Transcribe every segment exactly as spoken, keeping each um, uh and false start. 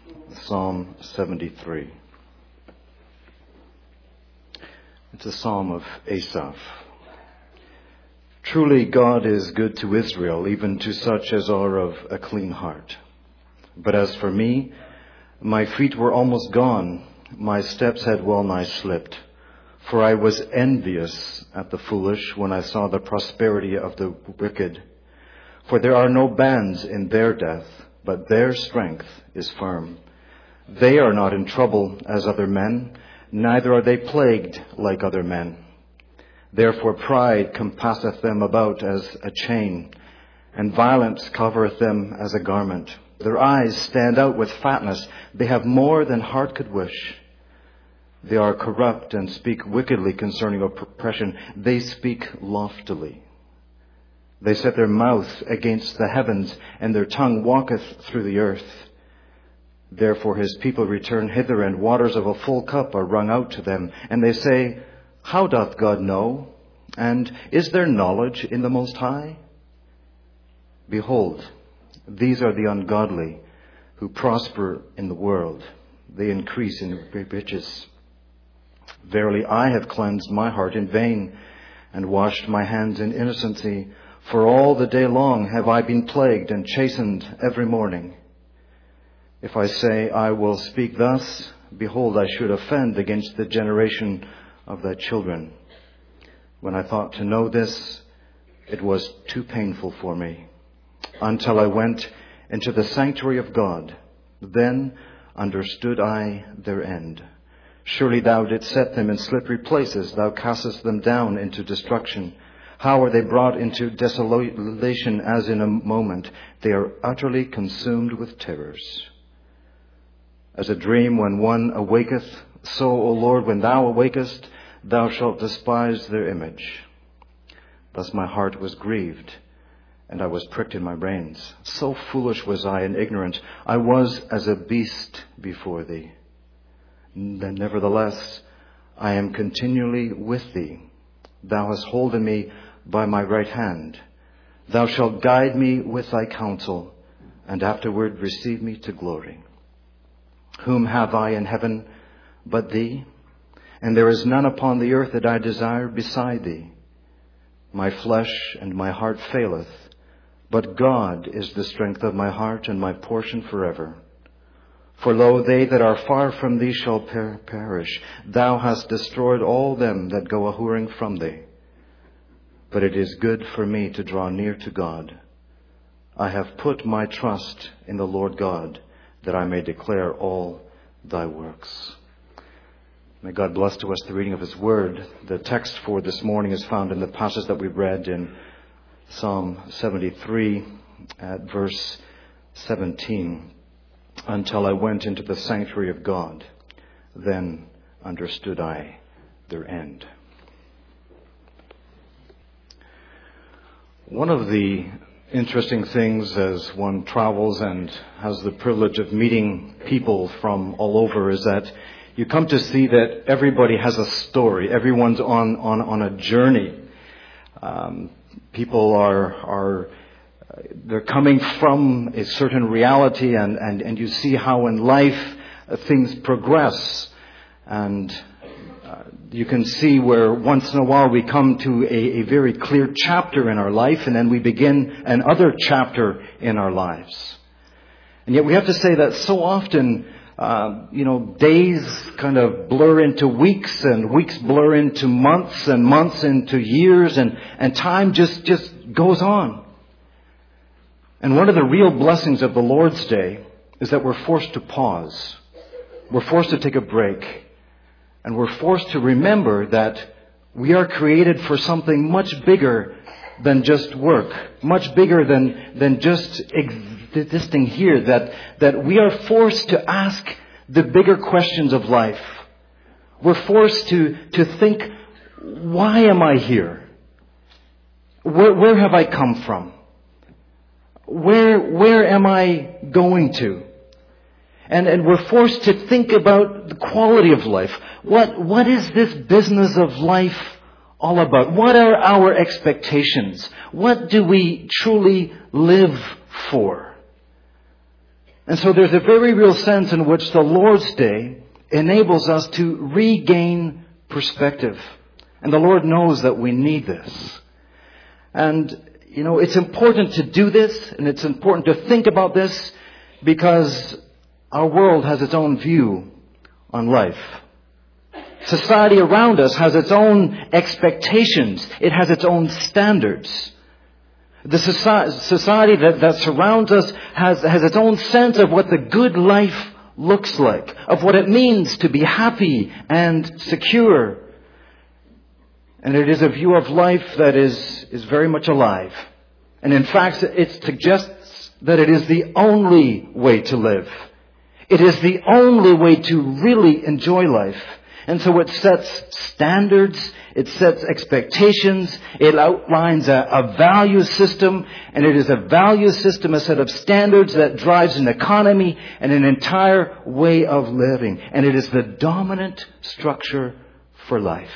Psalm seventy-three. It's a psalm of Asaph. Truly God is good to Israel, even to such as are of a clean heart. But as for me, my feet were almost gone, my steps had well nigh slipped. For I was envious at the foolish when I saw the prosperity of the wicked. For there are no bands in their death, but their strength is firm. They are not in trouble as other men, neither are they plagued like other men. Therefore pride compasseth them about as a chain, and violence covereth them as a garment. Their eyes stand out with fatness, they have more than heart could wish. They are corrupt and speak wickedly concerning oppression. They speak loftily. They set their mouth against the heavens, and their tongue walketh through the earth. Therefore his people return hither, and waters of a full cup are wrung out to them. And they say, how doth God know? And is there knowledge in the Most High? Behold, these are the ungodly who prosper in the world. They increase in riches. Verily I have cleansed my heart in vain, and washed my hands in innocency. For all the day long have I been plagued and chastened every morning. If I say I will speak thus, behold, I should offend against the generation of thy children. When I thought to know this, it was too painful for me, until I went into the sanctuary of God. Then understood I their end. Surely thou didst set them in slippery places. Thou castest them down into destruction. How are they brought into desolation as in a moment? They are utterly consumed with terrors. As a dream when one awaketh, so, O Lord, when thou awakest, thou shalt despise their image. Thus my heart was grieved, and I was pricked in my reins. So foolish was I and ignorant. I was as a beast before thee. Then nevertheless, I am continually with thee. Thou hast holden me by my right hand. Thou shalt guide me with thy counsel, and afterward receive me to glory. Whom have I in heaven but thee? And there is none upon the earth that I desire beside thee. My flesh and my heart faileth, but God is the strength of my heart and my portion forever. For lo, they that are far from thee shall per- perish. Thou hast destroyed all them that go a-whoring from thee. But it is good for me to draw near to God. I have put my trust in the Lord God, that I may declare all thy works. May God bless to us the reading of his word. The text for this morning is found in the passage that we read in Psalm seventy-three at verse seventeen. Until I went into the sanctuary of God, then understood I their end. One of the interesting things as one travels and has the privilege of meeting people from all over is that you come to see that everybody has a story. Everyone's on, on, on a journey. Um, people are, are, they're coming from a certain reality, and, and, and you see how in life uh, things progress. And uh, you can see where once in a while we come to a, a very clear chapter in our life, and then we begin another chapter in our lives. And yet we have to say that so often Uh, you know, days kind of blur into weeks, and weeks blur into months, and months into years, and, and time just, just goes on. And one of the real blessings of the Lord's Day is that we're forced to pause. We're forced to take a break. And we're forced to remember that we are created for something much bigger than just work, much bigger than, than just existing here, that, that we are forced to ask the bigger questions of life. We're forced to, to think, why am I here? Where, where have I come from? Where, where am I going to? And, and we're forced to think about the quality of life. What, what is this business of life all about? What are our expectations? What do we truly live for? And so there's a very real sense in which the Lord's Day enables us to regain perspective. And the Lord knows that we need this. And, you know, it's important to do this, and it's important to think about this, because our world has its own view on life. Society around us has its own expectations. It has its own standards. The society that, that surrounds us has, has its own sense of what the good life looks like, of what it means to be happy and secure. And it is a view of life that is, is very much alive. And in fact, it suggests that it is the only way to live. It is the only way to really enjoy life. And so it sets standards, it sets expectations, it outlines a, a value system, and it is a value system, a set of standards that drives an economy and an entire way of living. And it is the dominant structure for life.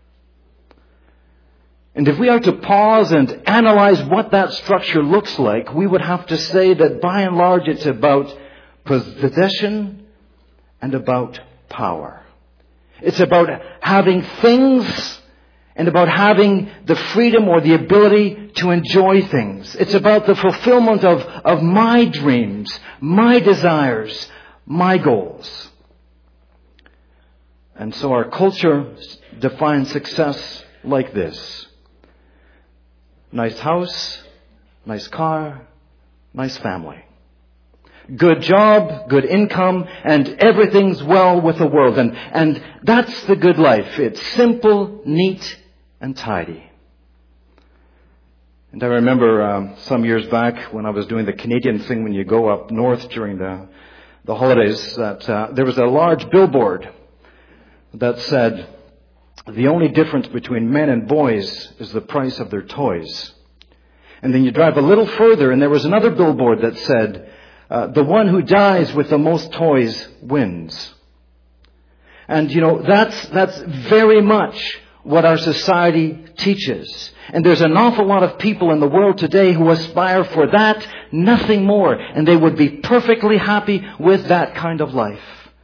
And if we are to pause and analyze what that structure looks like, we would have to say that by and large it's about possession and about power. It's about having things and about having the freedom or the ability to enjoy things. It's about the fulfillment of, of my dreams, my desires, my goals. And so our culture defines success like this. Nice house, nice car, nice family. Good job, good income, and everything's well with the world. And, and that's the good life. It's simple, neat, and tidy. And I remember um, some years back when I was doing the Canadian thing when you go up north during the, the holidays, that uh, there was a large billboard that said, the only difference between men and boys is the price of their toys. And then you drive a little further and there was another billboard that said, Uh, the one who dies with the most toys wins. And, you know, that's, that's very much what our society teaches. And there's an awful lot of people in the world today who aspire for that, nothing more. And they would be perfectly happy with that kind of life.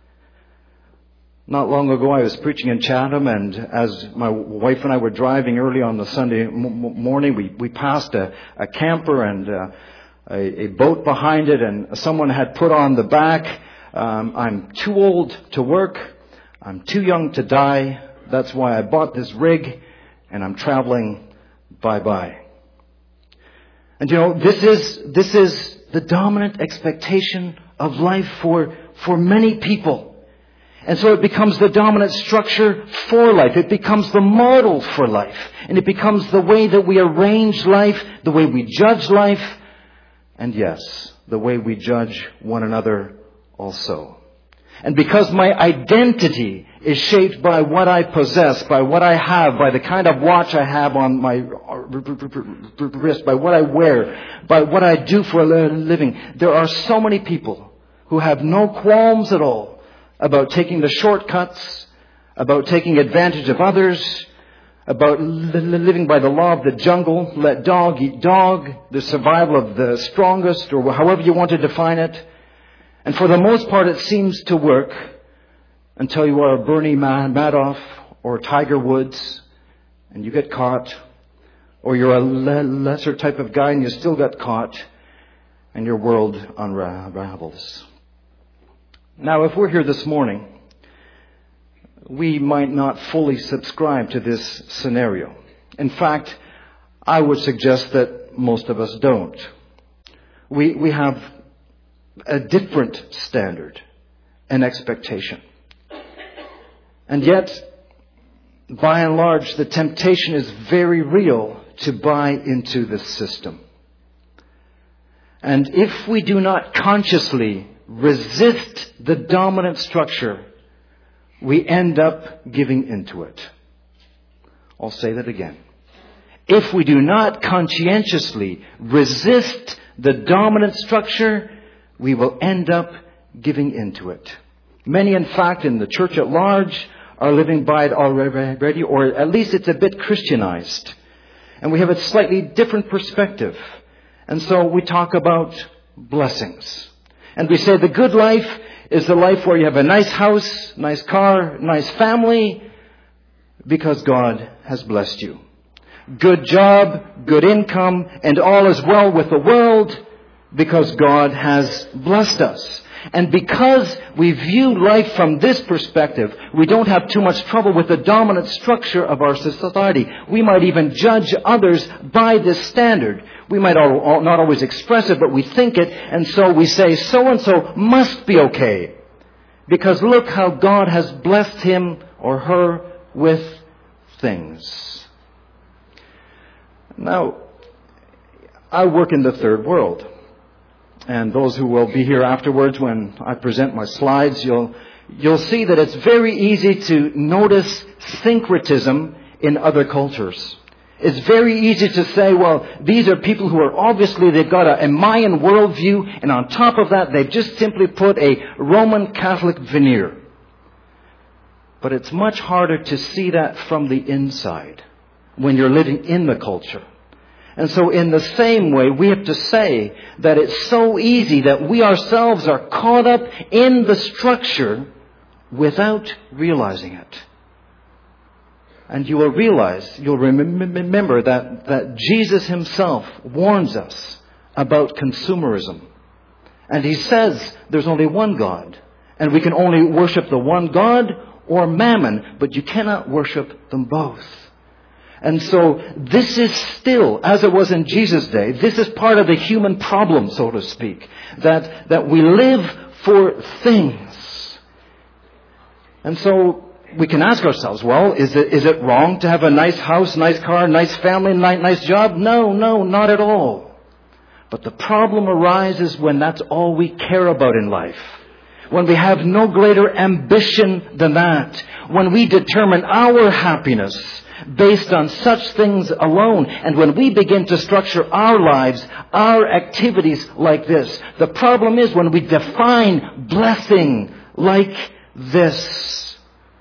Not long ago, I was preaching in Chatham, and as my wife and I were driving early on the Sunday m- morning, we, we passed a, a camper and uh, A, a boat behind it, and someone had put on the back, um, I'm too old to work, I'm too young to die, that's why I bought this rig, and I'm traveling bye-bye. And you know, this is, this is the dominant expectation of life for, for many people. And so it becomes the dominant structure for life. It becomes the model for life. And it becomes the way that we arrange life, the way we judge life, and yes, the way we judge one another also. And because my identity is shaped by what I possess, by what I have, by the kind of watch I have on my wrist, by what I wear, by what I do for a living, there are so many people who have no qualms at all about taking the shortcuts, about taking advantage of others, about living by the law of the jungle, let dog eat dog, the survival of the strongest, or however you want to define it. And for the most part, it seems to work until you are a Bernie Madoff or Tiger Woods and you get caught, or you're a lesser type of guy and you still get caught, and your world unravels. Now, if we're here this morning, we might not fully subscribe to this scenario. In fact, I would suggest that most of us don't. We, we have a different standard and expectation. And yet, by and large, the temptation is very real to buy into this system. And if we do not consciously resist the dominant structure, we end up giving into it. I'll say that again. If we do not conscientiously resist the dominant structure, we will end up giving into it. Many, in fact, in the church at large are living by it already, or at least it's a bit Christianized. And we have a slightly different perspective. And so we talk about blessings. And we say the good life is the life where you have a nice house, nice car, nice family, because God has blessed you. Good job, good income, and all is well with the world because God has blessed us. And because we view life from this perspective, we don't have too much trouble with the dominant structure of our society. We might even judge others by this standard. We might not always express it, but we think it, and so we say, so-and-so must be okay. Because look how God has blessed him or her with things. Now, I work in the third world. And those who will be here afterwards when I present my slides, you'll, you'll see that it's very easy to notice syncretism in other cultures. It's very easy to say, well, these are people who are obviously, they've got a, a Mayan worldview, and on top of that, they've just simply put a Roman Catholic veneer. But it's much harder to see that from the inside when you're living in the culture. And so in the same way, we have to say that it's so easy that we ourselves are caught up in the structure without realizing it. And you will realize, you'll remember that, that Jesus himself warns us about consumerism. And he says there's only one God. And we can only worship the one God or mammon, but you cannot worship them both. And so this is still, as it was in Jesus' day, this is part of the human problem, so to speak, that, that we live for things. And so we can ask ourselves, well, is it, is it wrong to have a nice house, nice car, nice family, nice job? No, no, not at all. But the problem arises when that's all we care about in life. When we have no greater ambition than that. When we determine our happiness based on such things alone. And when we begin to structure our lives, our activities like this. The problem is when we define blessing like this.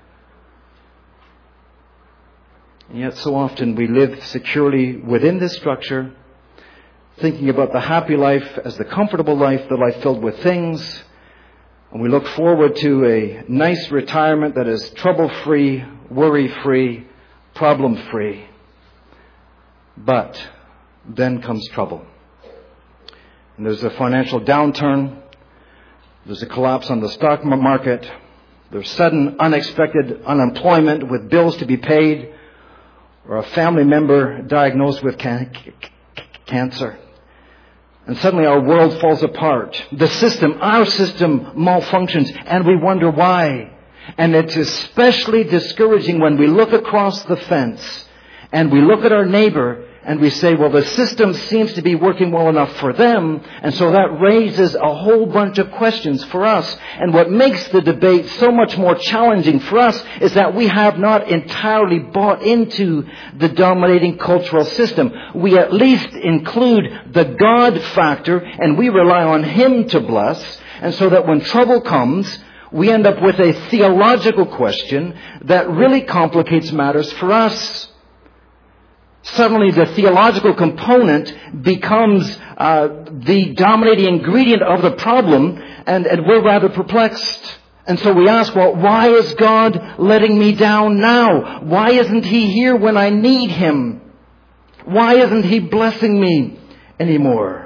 And yet so often we live securely within this structure, thinking about the happy life as the comfortable life, the life filled with things. And we look forward to a nice retirement that is trouble-free, worry-free, problem-free. But then comes trouble. And there's a financial downturn. There's a collapse on the stock market. There's sudden, unexpected unemployment with bills to be paid. Or a family member diagnosed with can- cancer. And suddenly our world falls apart. The system, our system malfunctions, and we wonder why. And it's especially discouraging when we look across the fence and we look at our neighbor and we say, well, the system seems to be working well enough for them. And so that raises a whole bunch of questions for us. And what makes the debate so much more challenging for us is that we have not entirely bought into the dominating cultural system. We at least include the God factor and we rely on Him to bless. And so that when trouble comes, we end up with a theological question that really complicates matters for us. Suddenly the theological component becomes uh, the dominating ingredient of the problem, and, and we're rather perplexed. And so we ask, well, why is God letting me down now? Why isn't He here when I need Him? Why isn't He blessing me anymore?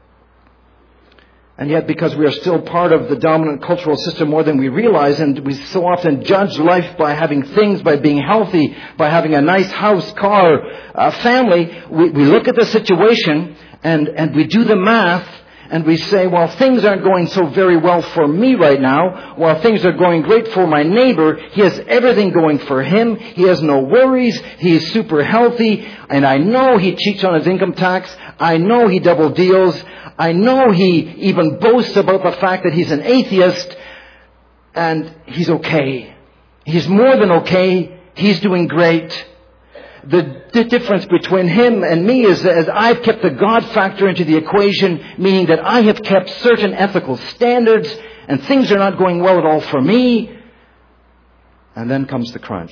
And yet, because we are still part of the dominant cultural system more than we realize, and we so often judge life by having things, by being healthy, by having a nice house, car, uh, family, we, we look at the situation and, and we do the math and we say, well, things aren't going so very well for me right now, while things are going great for my neighbor. He has everything going for him. He has no worries. He is super healthy. And I know he cheats on his income tax. I know he double deals. I know he even boasts about the fact that he's an atheist, and he's okay. He's more than okay. He's doing great. The, the difference between him and me is that as I've kept the God factor into the equation, meaning that I have kept certain ethical standards, and things are not going well at all for me. And then comes the crunch.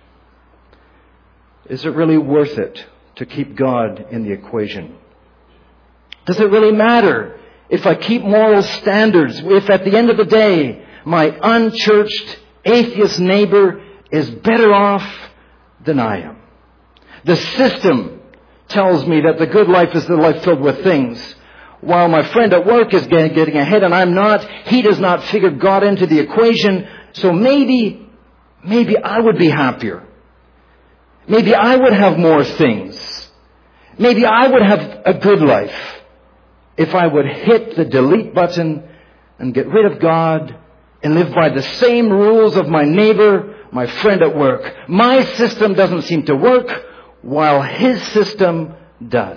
Is it really worth it to keep God in the equation? Does it really matter if I keep moral standards, if at the end of the day my unchurched atheist neighbor is better off than I am. The system tells me that the good life is the life filled with things. While my friend at work is getting ahead and I'm not, he does not figure God into the equation. So maybe, maybe I would be happier. Maybe I would have more things. Maybe I would have a good life if I would hit the delete button and get rid of God and live by the same rules of my neighbor, my friend at work. My system doesn't seem to work, while his system does.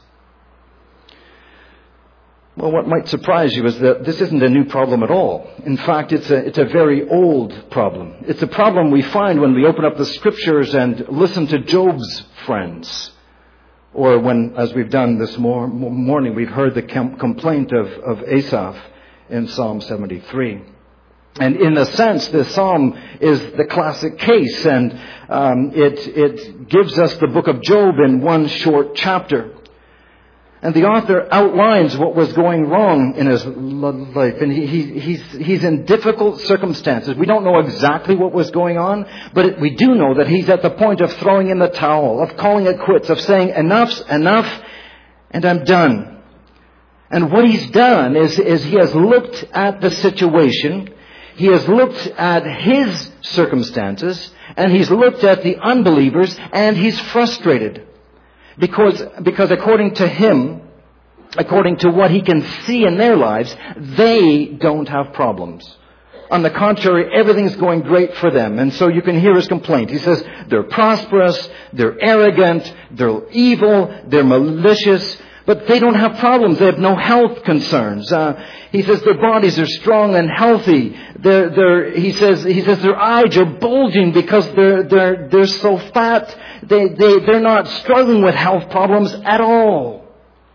Well, what might surprise you is that this isn't a new problem at all. In fact, it's a, it's a very old problem. It's a problem we find when we open up the Scriptures and listen to Job's friends. Or when, as we've done this mor- morning, we've heard the com- complaint of, of Asaph in Psalm seventy-three. And in a sense, this psalm is the classic case, and um, it, it gives us the book of Job in one short chapter. And the author outlines what was going wrong in his life. And he, he, he's, he's in difficult circumstances. We don't know exactly what was going on, but it, we do know that he's at the point of throwing in the towel, of calling it quits, of saying, enough's enough, and I'm done. And what he's done is, is he has looked at the situation, he has looked at his circumstances, and he's looked at the unbelievers, and he's frustrated. Because, because according to him, according to what he can see in their lives, they don't have problems. On the contrary, everything's going great for them. And so you can hear his complaint. He says, they're prosperous, they're arrogant, they're evil, they're malicious, but they don't have problems. They have no health concerns. Uh, he says their bodies are strong and healthy. They're, they're, he says, he says their eyes are bulging because they're, they're, they're so fat. They, they, they're not struggling with health problems at all.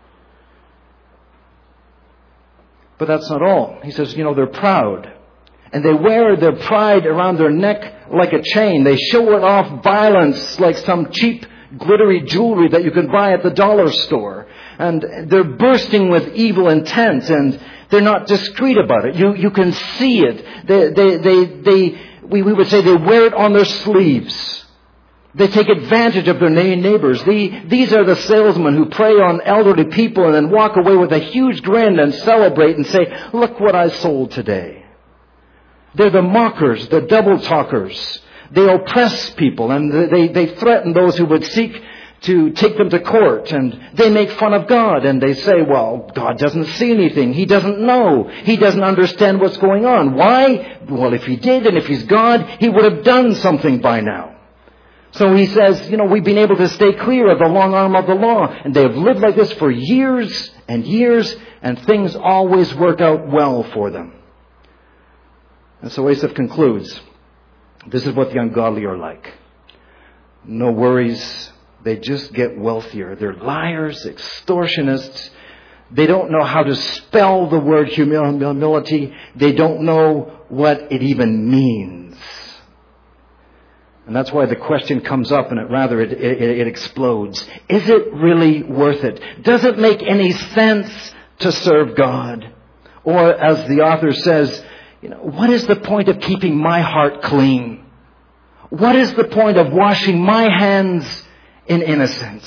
But that's not all. He says, you know, they're proud. And they wear their pride around their neck like a chain. They show it off violence like some cheap glittery jewelry that you can buy at the dollar store. And they're bursting with evil intent, and they're not discreet about it. You, you can see it. They, they, they, they, we, we would say they wear it on their sleeves. They take advantage of their neighbors. The, these are the salesmen who prey on elderly people and then walk away with a huge grin and celebrate and say, look what I sold today. They're the mockers, the double talkers. They oppress people, and they, they threaten those who would seek to take them to court, and they make fun of God, and they say, well, God doesn't see anything. He doesn't know. He doesn't understand what's going on. Why? Well, if He did, and if He's God, He would have done something by now. So he says, you know, we've been able to stay clear of the long arm of the law, and they have lived like this for years and years, and things always work out well for them. And so Asaph concludes, this is what the ungodly are like. No worries. They just get wealthier. They're liars, extortionists. They don't know how to spell the word humility. They don't know what it even means. And that's why the question comes up, and it rather it, it, it explodes. Is it really worth it? Does it make any sense to serve God? Or as the author says, you know, what is the point of keeping my heart clean? What is the point of washing my hands in innocence?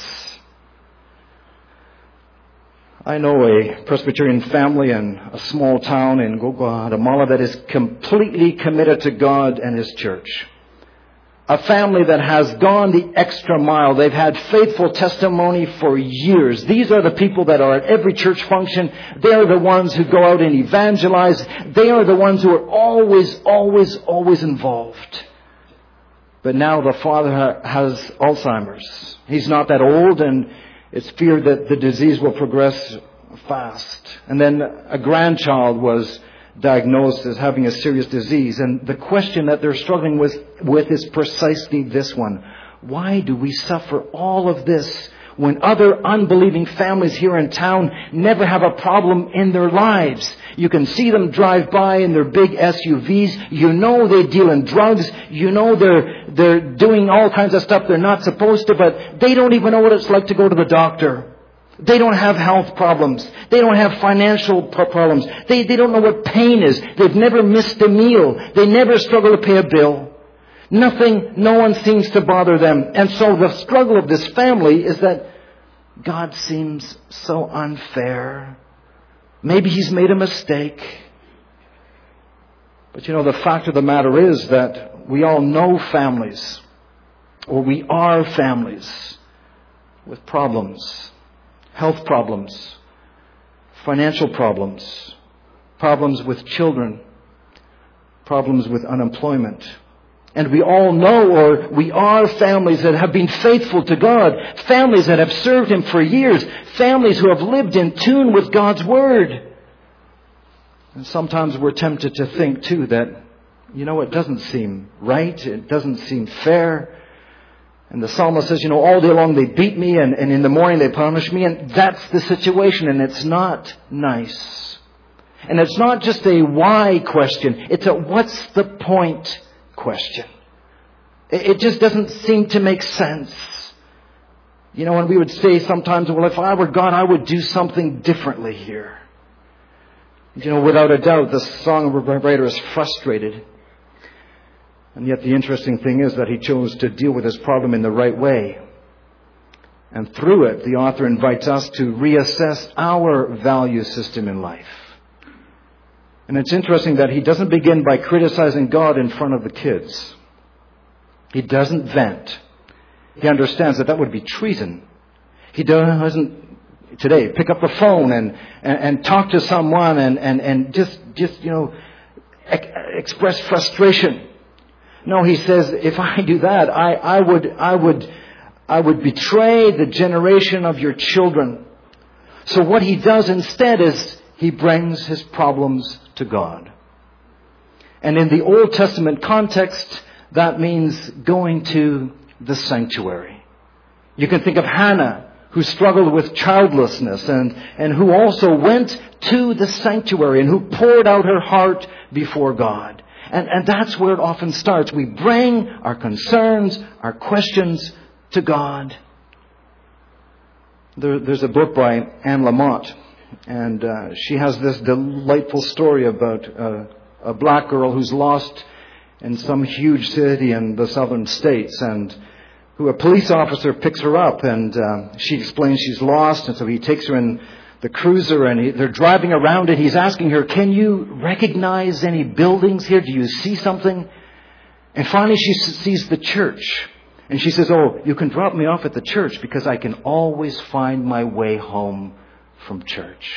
I know a Presbyterian family in a small town in Guatemala that is completely committed to God and His church. A family that has gone the extra mile. They've had faithful testimony for years. These are the people that are at every church function. They are the ones who go out and evangelize. They are the ones who are always, always, always involved. But now the father has Alzheimer's. He's not that old, and it's feared that the disease will progress fast. And then a grandchild was diagnosed as having a serious disease. And the question that they're struggling with, with is precisely this one. Why do we suffer all of this when other unbelieving families here in town never have a problem in their lives? You can see them drive by in their big S U Vs. You know they deal in drugs. You know they're, they're doing all kinds of stuff they're not supposed to, but they don't even know what it's like to go to the doctor. They don't have health problems. They don't have financial problems. They, they don't know what pain is. They've never missed a meal. They never struggle to pay a bill. Nothing, no one seems to bother them. And so the struggle of this family is that God seems so unfair. Maybe He's made a mistake. But you know, the fact of the matter is that we all know families, or we are families with problems, health problems, financial problems, problems with children, problems with unemployment. And we all know, or we are families that have been faithful to God, families that have served Him for years, families who have lived in tune with God's Word. And sometimes we're tempted to think too that, you know, it doesn't seem right, it doesn't seem fair. And the psalmist says, you know, all day long they beat me, and, and in the morning they punish me, and that's the situation, and it's not nice. And it's not just a why question, it's a what's the point question. It just doesn't seem to make sense. You know, and we would say sometimes, well, if I were God, I would do something differently here. You know, without a doubt, the songwriter is frustrated. And yet the interesting thing is that he chose to deal with his problem in the right way. And through it, the author invites us to reassess our value system in life. And it's interesting that he doesn't begin by criticizing God in front of the kids. He doesn't vent. He understands that that would be treason. He doesn't today pick up the phone and, and, and talk to someone and, and, and just, just, you know, ex- express frustration. No, he says, if I do that, I, I would, I would, I would betray the generation of your children. So what he does instead is he brings his problems to God. And in the Old Testament context, that means going to the sanctuary. You can think of Hannah, who struggled with childlessness and, and who also went to the sanctuary and who poured out her heart before God. And, and that's where it often starts. We bring our concerns, our questions to God. There, there's a book by Anne Lamott, and uh, she has this delightful story about uh, a black girl who's lost in some huge city in the southern states, and who a police officer picks her up, and uh, she explains she's lost, and so he takes her in the cruiser, and he, they're driving around, and he's asking her, can you recognize any buildings here? Do you see something? And finally she sees the church, and she says, oh, you can drop me off at the church because I can always find my way home from church.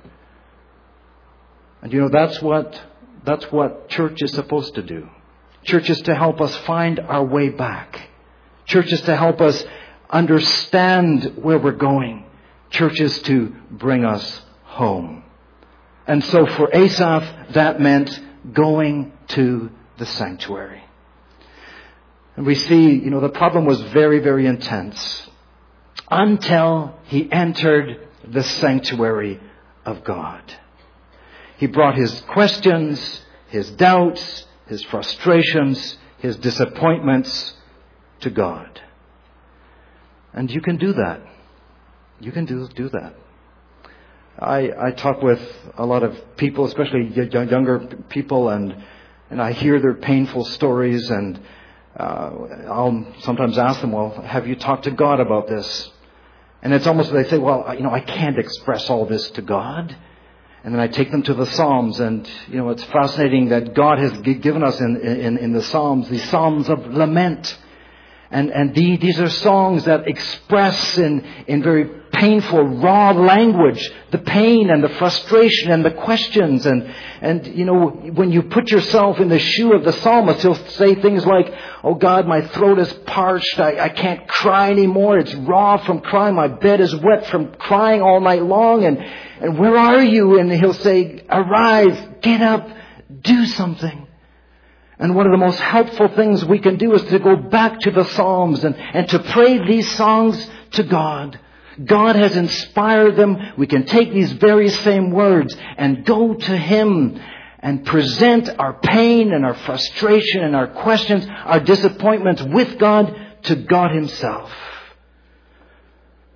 And you know, that's what that's what church is supposed to do. Church is to help us find our way back. Church is to help us understand where we're going. Church is to bring us home. And so for Asaph, that meant going to the sanctuary. And we see, you know, the problem was very, very intense until he entered the sanctuary of God. He brought his questions, his doubts, his frustrations, his disappointments to God. And you can do that. You can do do that. I I talk with a lot of people, especially younger people, and and I hear their painful stories, and uh, I'll sometimes ask them, well, have you talked to God about this? And it's almost they say, well, you know, I can't express all this to God. And then I take them to the Psalms, and you know, it's fascinating that God has given us in in, in the Psalms these Psalms of lament. And, and the, these are songs that express in, in very painful, raw language the pain and the frustration and the questions. And, and, you know, when you put yourself in the shoe of the psalmist, he'll say things like, oh God, my throat is parched. I, I can't cry anymore. It's raw from crying. My bed is wet from crying all night long. And, and where are you? And he'll say, arise, get up, do something. And one of the most helpful things we can do is to go back to the Psalms and, and to pray these songs to God. God has inspired them. We can take these very same words and go to Him and present our pain and our frustration and our questions, our disappointments with God to God Himself.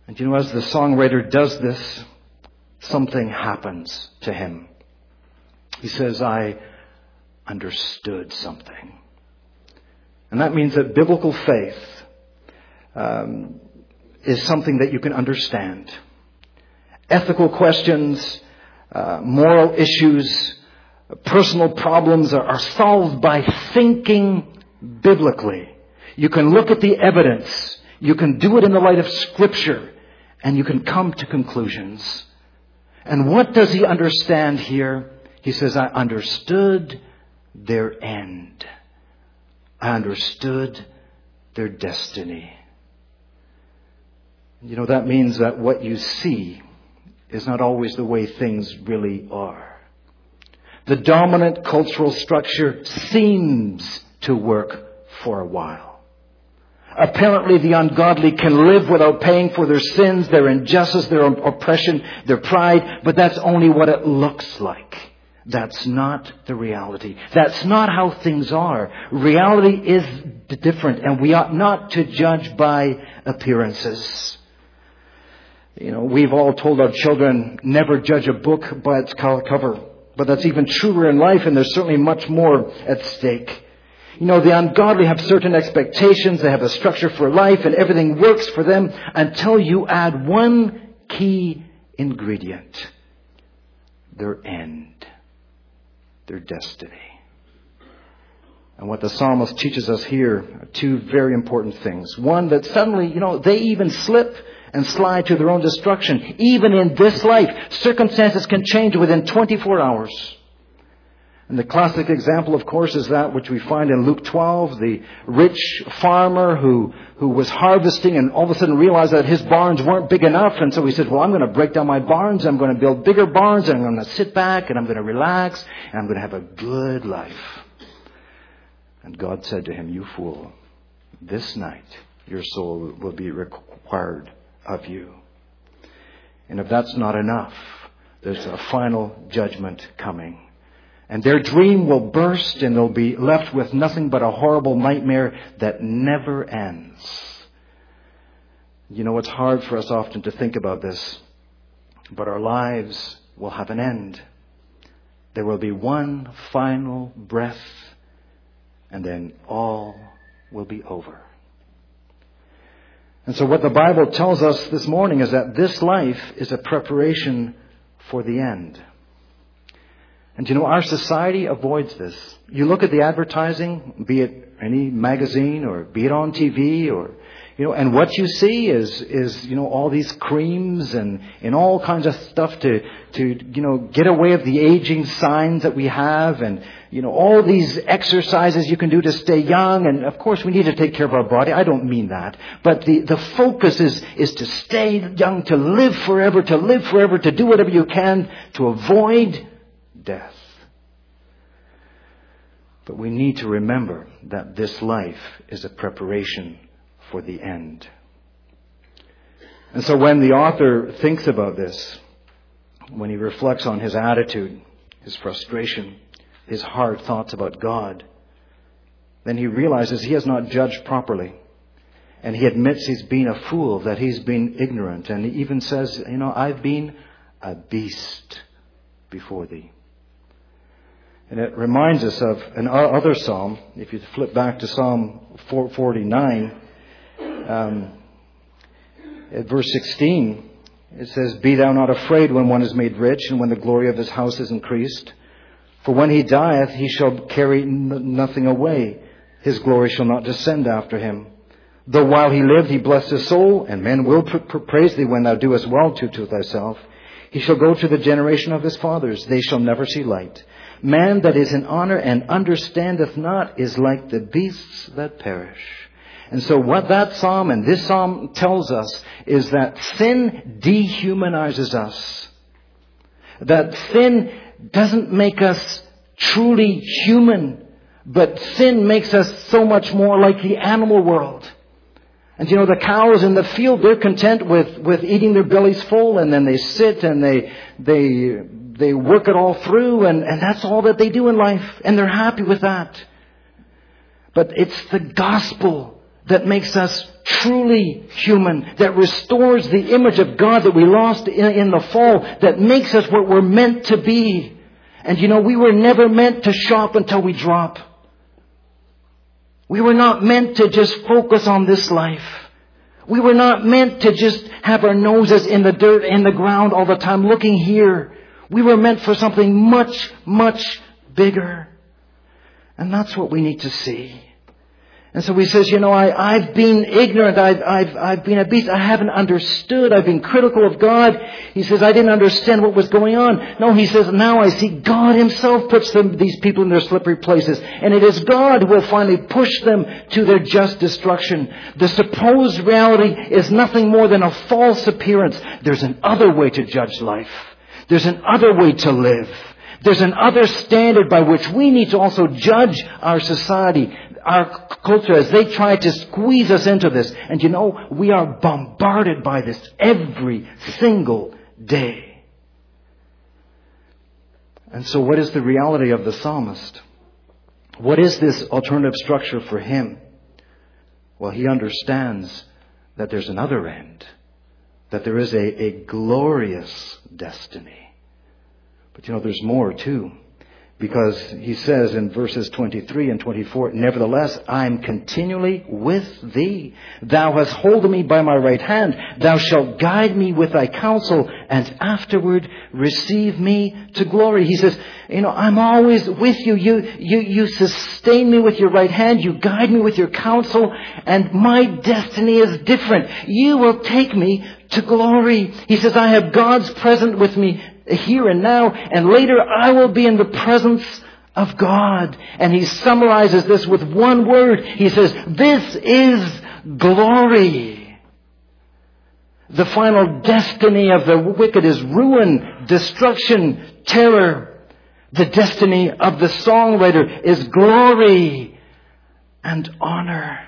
And you know, as the songwriter does this, something happens to him. He says, I understood something. And that means that biblical faith um, is something that you can understand. Ethical questions, uh, moral issues, personal problems are, are solved by thinking biblically. You can look at the evidence. You can do it in the light of Scripture. And you can come to conclusions. And what does he understand here? He says, I understood their end. I understood their destiny. You know, that means that what you see is not always the way things really are. The dominant cultural structure seems to work for a while. Apparently the ungodly can live without paying for their sins, their injustice, their oppression, their pride, but that's only what it looks like. That's not the reality. That's not how things are. Reality is different, and we ought not to judge by appearances. You know, we've all told our children, never judge a book by its cover. But that's even truer in life, and there's certainly much more at stake. You know, the ungodly have certain expectations. They have a structure for life, and everything works for them until you add one key ingredient. Their end. Their destiny. And what the psalmist teaches us here are two very important things. One, that suddenly, you know, they even slip and slide to their own destruction. Even in this life, circumstances can change within twenty-four hours. And the classic example, of course, is that which we find in Luke twelve, the rich farmer who, who was harvesting and all of a sudden realized that his barns weren't big enough. And so he said, well, I'm going to break down my barns. I'm going to build bigger barns, and I'm going to sit back and I'm going to relax and I'm going to have a good life. And God said to him, you fool, this night your soul will be required of you. And if that's not enough, there's a final judgment coming. And their dream will burst, and they'll be left with nothing but a horrible nightmare that never ends. You know, it's hard for us often to think about this, but our lives will have an end. There will be one final breath, and then all will be over. And so what the Bible tells us this morning is that this life is a preparation for the end. And you know, our society avoids this. You look at the advertising, be it any magazine or be it on T V, or, you know, and what you see is, is, you know, all these creams and, and all kinds of stuff to, to, you know, get away of the aging signs that we have, and, you know, all these exercises you can do to stay young. And of course we need to take care of our body. I don't mean that. But the, the focus is, is to stay young, to live forever, to live forever, to do whatever you can to avoid death. But we need to remember that this life is a preparation for the end. And so when the author thinks about this, when he reflects on his attitude, his frustration, his hard thoughts about God, then he realizes he has not judged properly. And he admits he's been a fool, that he's been ignorant. And he even says, you know, I've been a beast before thee. And it reminds us of another psalm. If you flip back to Psalm four forty-nine, um, at verse sixteen, it says, be thou not afraid when one is made rich, and when the glory of his house is increased. For when he dieth, he shall carry n- nothing away. His glory shall not descend after him. Though while he lived, he blessed his soul, and men will pr- pr- praise thee when thou doest well to, to thyself. He shall go to the generation of his fathers. They shall never see light. Man that is in honor and understandeth not is like the beasts that perish. And so what that psalm and this psalm tells us is that sin dehumanizes us. That sin doesn't make us truly human, but sin makes us so much more like the animal world. And you know, the cows in the field, they're content with, with eating their bellies full, and then they sit and they, they, they work it all through, and, and that's all that they do in life, and they're happy with that. But it's the gospel that makes us truly human, that restores the image of God that we lost in, in the fall, that makes us what we're meant to be. And you know, we were never meant to shop until we drop. We were not meant to just focus on this life. We were not meant to just have our noses in the dirt, in the ground all the time, looking here. We were meant for something much, much bigger. And that's what we need to see. And so he says, you know, I, I've been ignorant. I've, I've, I've been a beast. I haven't understood. I've been critical of God. He says, I didn't understand what was going on. No, he says, now I see God himself puts them, these people in their slippery places. And it is God who will finally push them to their just destruction. The supposed reality is nothing more than a false appearance. There's an other way to judge life. There's an other way to live. There's an other standard by which we need to also judge our society, our culture, as they try to squeeze us into this. And you know, we are bombarded by this every single day. And so what is the reality of the psalmist? What is this alternative structure for him? Well, he understands that there's another end, that there is a, a glorious destiny. But you know, there's more too. Because he says in verses twenty-three and twenty-four, nevertheless, I am continually with thee. Thou hast holden me by my right hand. Thou shalt guide me with thy counsel, and afterward receive me to glory. He says, you know, I'm always with you. You, you, you sustain me with your right hand. You guide me with your counsel, and my destiny is different. You will take me to glory. He says, I have God's present with me here and now, and later I will be in the presence of God. And he summarizes this with one word. He says, this is glory. The final destiny of the wicked is ruin, destruction, terror. The destiny of the songwriter is glory and honor.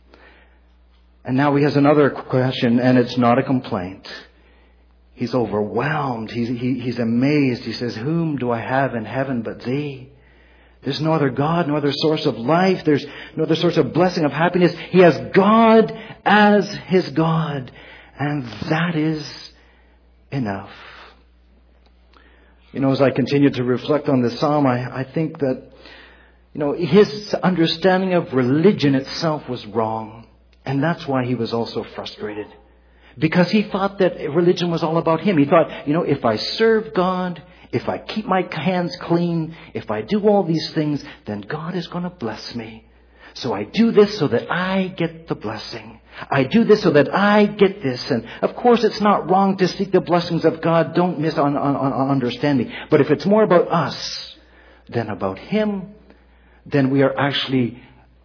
And now he has another question, and it's not a complaint. He's overwhelmed. He's, he, he's amazed. He says, whom do I have in heaven but thee? There's no other God, no other source of life. There's no other source of blessing, of happiness. He has God as his God. And that is enough. You know, as I continue to reflect on this psalm, I, I think that, you know, his understanding of religion itself was wrong. And that's why he was also frustrated. Because he thought that religion was all about him. He thought, you know, if I serve God, if I keep my hands clean, if I do all these things, then God is going to bless me. So I do this so that I get the blessing. I do this so that I get this. And of course, it's not wrong to seek the blessings of God. Don't miss on, on, on understanding. But if it's more about us than about him, then we are actually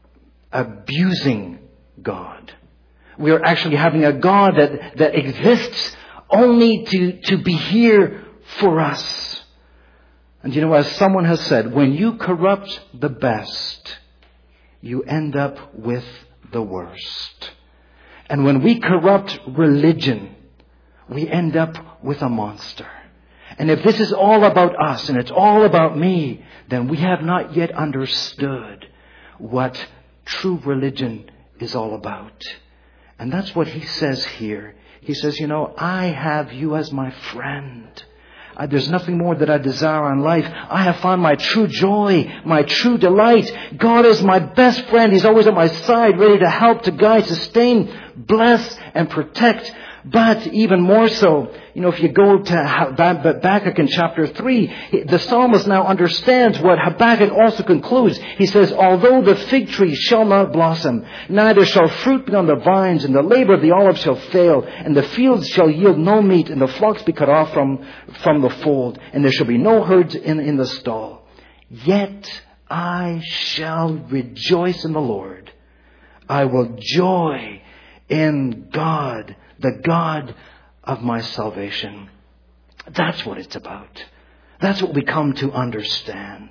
abusing God. We are actually having a God that, that exists only to, to be here for us. And you know, as someone has said, when you corrupt the best, you end up with the worst. And when we corrupt religion, we end up with a monster. And if this is all about us and it's all about me, then we have not yet understood what true religion is all about. And that's what he says here. He says, you know, I have you as my friend. I, there's nothing more that I desire in life. I have found my true joy, my true delight. God is my best friend. He's always at my side, ready to help, to guide, sustain, bless, and protect. But even more so, you know, if you go to Habakkuk in chapter three, the psalmist now understands what Habakkuk also concludes. He says, although the fig tree shall not blossom, neither shall fruit be on the vines, and the labor of the olive shall fail, and the fields shall yield no meat, and the flocks be cut off from, from the fold, and there shall be no herds in, in the stall. Yet I shall rejoice in the Lord. I will joy in God, the God of my salvation. That's what it's about. That's what we come to understand.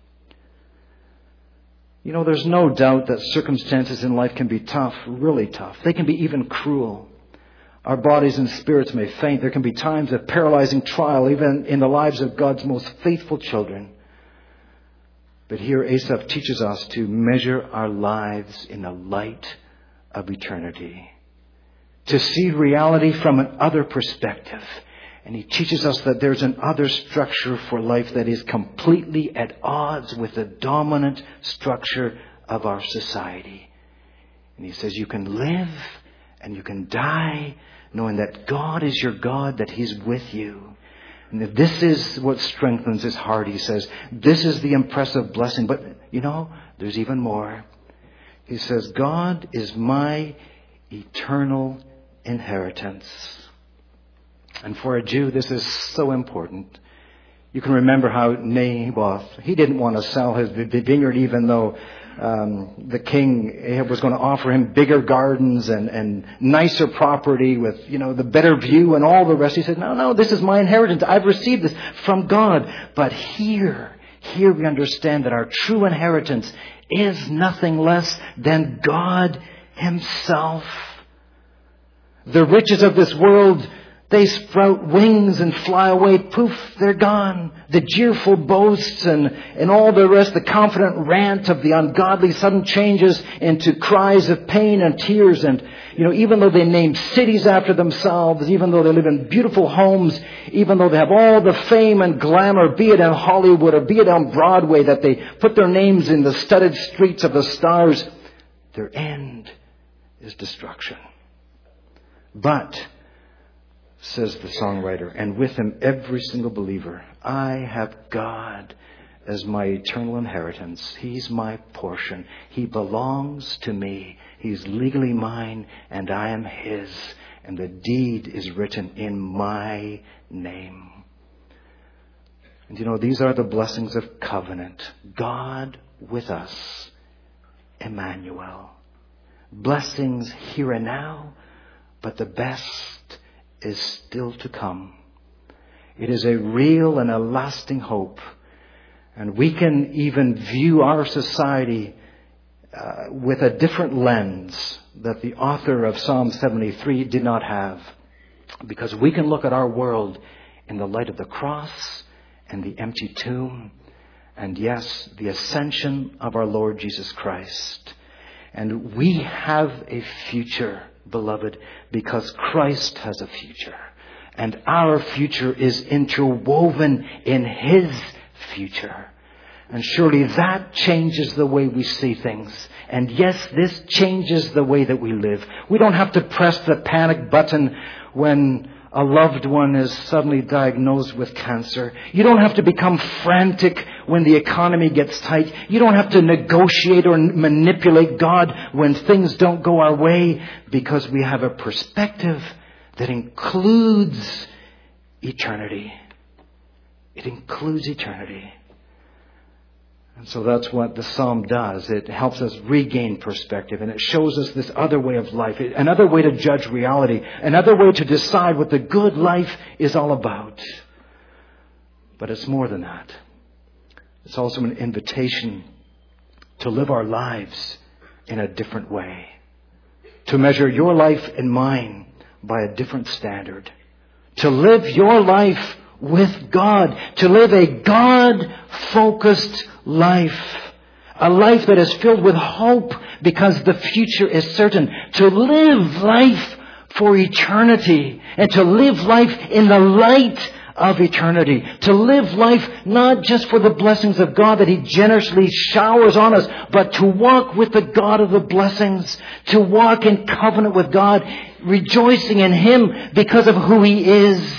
You know, there's no doubt that circumstances in life can be tough, really tough. They can be even cruel. Our bodies and spirits may faint. There can be times of paralyzing trial, even in the lives of God's most faithful children. But here Asaph teaches us to measure our lives in the light of eternity. To see reality from an other perspective. And he teaches us that there's an other structure for life that is completely at odds with the dominant structure of our society. And he says you can live and you can die knowing that God is your God, that He's with you. And that this is what strengthens his heart, he says. This is the impressive blessing. But, you know, there's even more. He says, God is my eternal inheritance. And for a Jew, this is so important. You can remember how Naboth, he didn't want to sell his vineyard even though um, the king was going to offer him bigger gardens and, and nicer property with, you know, the better view and all the rest. He said, no, no, this is my inheritance. I've received this from God. But here, here we understand that our true inheritance is nothing less than God Himself. The riches of this world, they sprout wings and fly away. Poof, they're gone. The jeerful boasts and, and all the rest, the confident rant of the ungodly sudden changes into cries of pain and tears. And, you know, even though they name cities after themselves, even though they live in beautiful homes, even though they have all the fame and glamour, be it in Hollywood or be it on Broadway, that they put their names in the studded streets of the stars, their end is destruction. But, says the songwriter, and with him every single believer, I have God as my eternal inheritance. He's my portion. He belongs to me. He's legally mine and I am His. And the deed is written in my name. And you know, these are the blessings of covenant. God with us. Emmanuel. Blessings here and now, but the best is still to come. It is a real and a lasting hope. And we can even view our society uh, with a different lens that the author of Psalm seventy-three did not have. Because we can look at our world in the light of the cross and the empty tomb. And yes, the ascension of our Lord Jesus Christ. And we have a future, beloved, because Christ has a future. And our future is interwoven in His future. And surely that changes the way we see things. And yes, this changes the way that we live. We don't have to press the panic button when a loved one is suddenly diagnosed with cancer. You don't have to become frantic when the economy gets tight. You don't have to negotiate or manipulate God when things don't go our way, because we have a perspective that includes eternity. It includes eternity. And so that's what the psalm does. It helps us regain perspective, and it shows us this other way of life, another way to judge reality, another way to decide what the good life is all about. But it's more than that. It's also an invitation to live our lives in a different way, to measure your life and mine by a different standard, to live your life with God, to live a God-focused life, a life that is filled with hope because the future is certain, to live life for eternity and to live life in the light of eternity, to live life not just for the blessings of God that He generously showers on us, but to walk with the God of the blessings, to walk in covenant with God, rejoicing in Him because of who He is.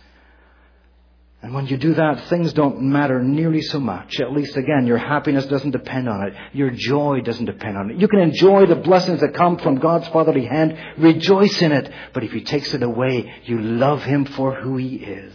And when you do that, things don't matter nearly so much. At least, again, your happiness doesn't depend on it. Your joy doesn't depend on it. You can enjoy the blessings that come from God's fatherly hand. Rejoice in it. But if He takes it away, you love Him for who He is.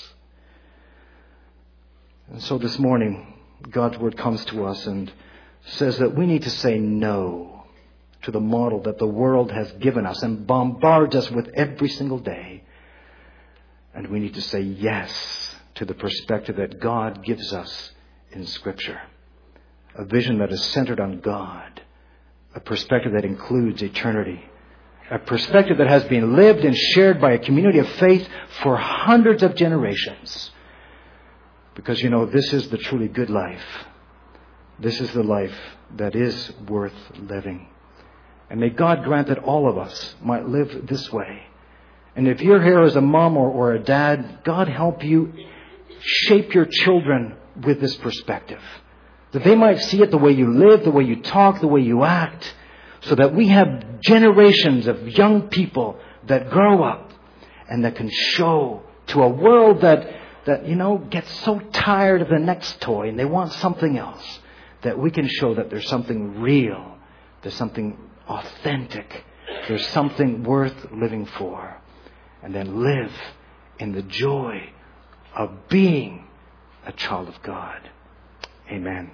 And so this morning, God's Word comes to us and says that we need to say no to the model that the world has given us and bombards us with every single day. And we need to say yes to the perspective that God gives us in Scripture. A vision that is centered on God. A perspective that includes eternity. A perspective that has been lived and shared by a community of faith for hundreds of generations. Because, you know, this is the truly good life. This is the life that is worth living. And may God grant that all of us might live this way. And if you're here as a mom or, or a dad, God help you shape your children with this perspective. That they might see it the way you live, the way you talk, the way you act. So that we have generations of young people that grow up and that can show to a world that, that, you know, gets so tired of the next toy and they want something else. That we can show that there's something real. There's something authentic. There's something worth living for. And then live in the joy of being a child of God. Amen.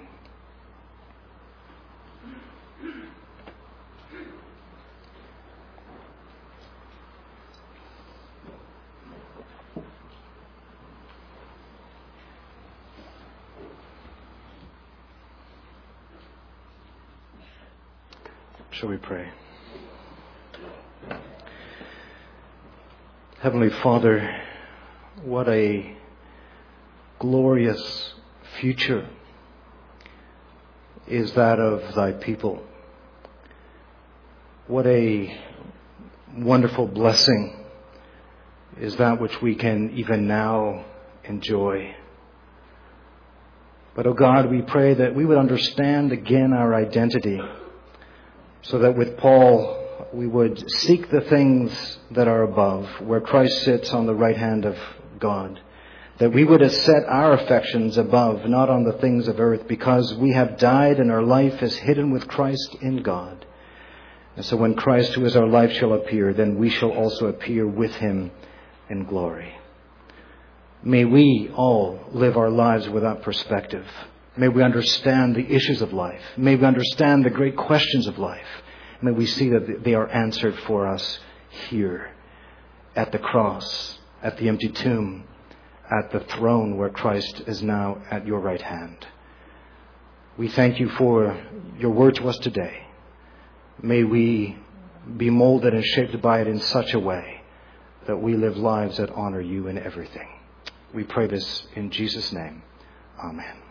Shall we pray? Heavenly Father, what a glorious future is that of thy people. What a wonderful blessing is that which we can even now enjoy. But, oh God, we pray that we would understand again our identity, so that with Paul we would seek the things that are above, where Christ sits on the right hand of God. That we would set our affections above, not on the things of earth, because we have died and our life is hidden with Christ in God. And so when Christ, who is our life, shall appear, then we shall also appear with him in glory. May we all live our lives with that perspective. May we understand the issues of life. May we understand the great questions of life. May we see that they are answered for us here, at the cross, at the empty tomb, at the throne where Christ is now at your right hand. We thank you for your word to us today. May we be molded and shaped by it in such a way that we live lives that honor you in everything. We pray this in Jesus' name. Amen.